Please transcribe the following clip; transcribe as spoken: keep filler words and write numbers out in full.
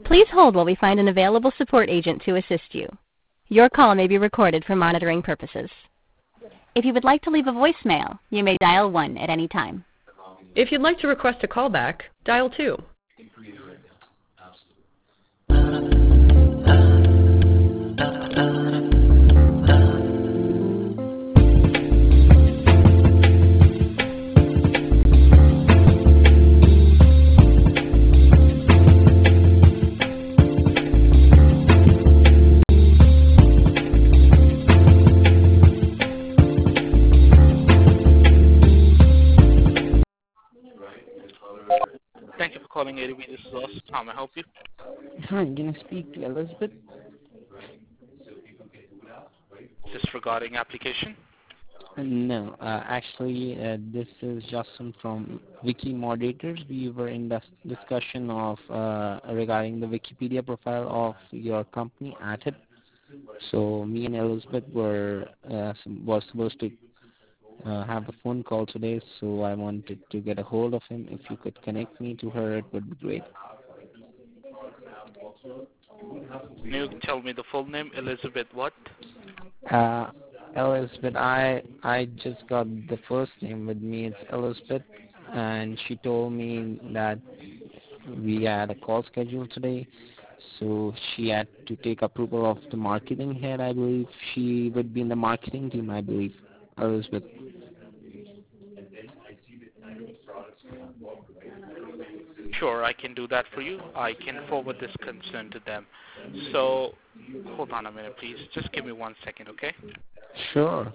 Please hold while we find an available support agent to assist you. Your call may be recorded for monitoring purposes. If you would like to leave a voicemail, you may dial one at any time. If you'd like to request a callback, dial two. Thank you for calling A D B. This is us. How may I help you? Hi, can I speak to Elizabeth? Just regarding application? Uh, No, uh, actually, uh, this is Justin from Wiki Moderators. We were in dis- discussion of uh, regarding the Wikipedia profile of your company, Atip. So me and Elizabeth were uh, some- was supposed to uh, have a phone call today. So I wanted to get a hold of him. If you could connect me to her, it would be great. Can you tell me the full name? Elizabeth what? Uh, Elizabeth, I I just got the first name with me. It's Elizabeth, and she told me that we had a call scheduled today, so she had to take approval of the marketing head. I believe she would be in the marketing team. I believe Elizabeth. Sure, I can do that for you. I can forward this concern to them. So, hold on a minute, please. Just give me one second, okay? Sure.